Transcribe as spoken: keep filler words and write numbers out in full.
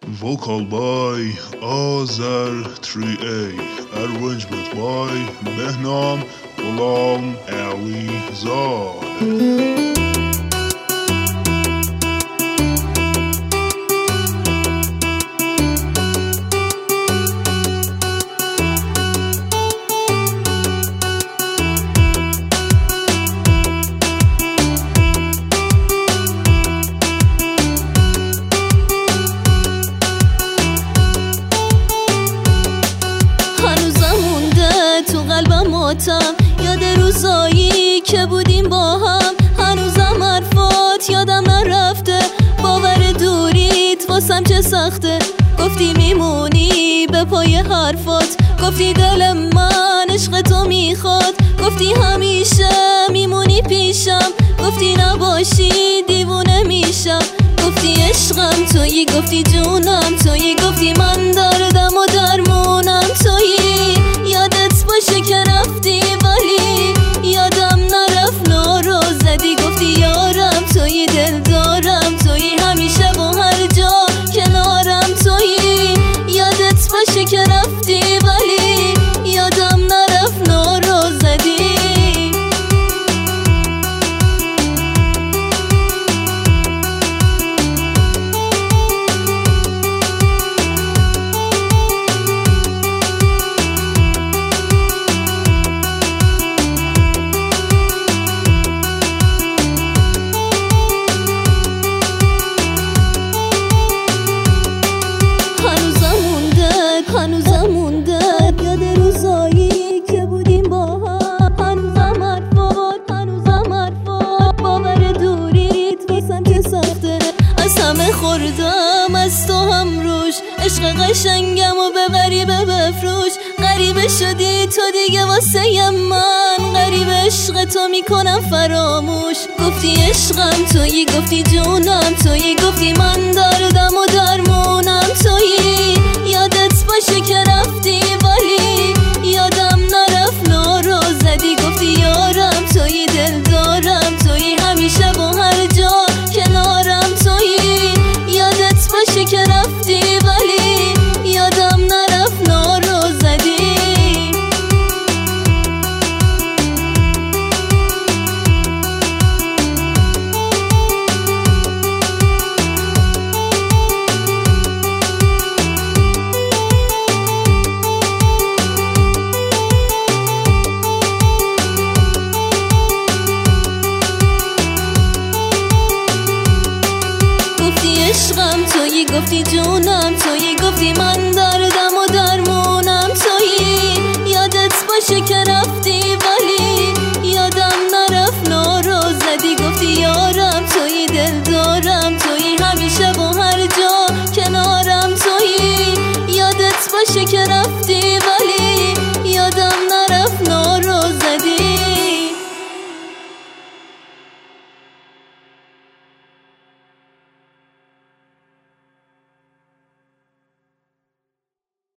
Vocal by Azar three A. Arrangement by Mehnam Ghulam Ali Zad. یاد روزایی که بودیم با هم، هنوزم حرفات یادم نرفته. باور دوریت واسم چه سخته. گفتی میمونی به پای حرفات، گفتی دل من عشق تو میخواد، گفتی همیشه میمونی پیشم، گفتی نباشی دیوونه میشم، گفتی عشقم تویی، گفتی جونم تویی، گفتی من دردم و درمونم تویی. یادت باشه که رفتی ولی یادم نرفت، نارو زدی، گفتی یارم تویی، دل دارم تویی، همیشه با هر جا کنارم تویی. یادت باشه که رفتی ولی یادم نرفت، نارو زدی. هنوزم مونده یاد روزایی که بودیم با هم، هنوزم حرفات هنوزم حرفات باور دوریت واسم که سخته. از همه خوردم از تو هم روش، عشق قشنگم و به غریبه بفروش. غریبه شدی تو دیگه واسه من، غریبه عشق تو میکنم فراموش. گفتی عشقم تویی، گفتی جونم تویی، گفتی من دردم و درمونم تویی. یادت باشه که رفتی ولی یادم نرفت، نارو زدی، گفتی یارم تویی، دل دارم تویی، همیشه با هر جا کنارم تویی. یادت باشه که رفتی ولی یادم نرفت، نارو زدی. عشقم تویی، گفتی جونم تویی، گفتی من دردم و درمونم تویی. یادت باشه که